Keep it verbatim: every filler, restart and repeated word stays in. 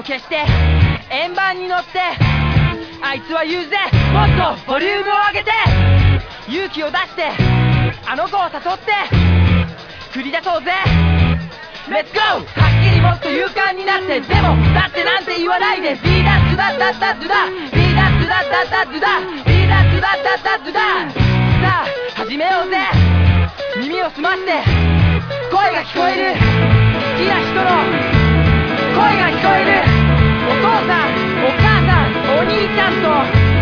消して円盤に乗ってあいつは言うぜ、もっとボリュームを上げて勇気を出してあの子を誘って繰り出そうぜ。レッツゴー。はっきりもっと勇敢になって、でもだってなんて言わないで。ビーダッドダッダッダッドダビーダッドダッダッダッドダビーダッドダッダッダッドダ。さあ始めようぜ。耳を澄まして声が聞こえる。好きな人の声が聞こえる。お父さんお母さんお兄ちゃんと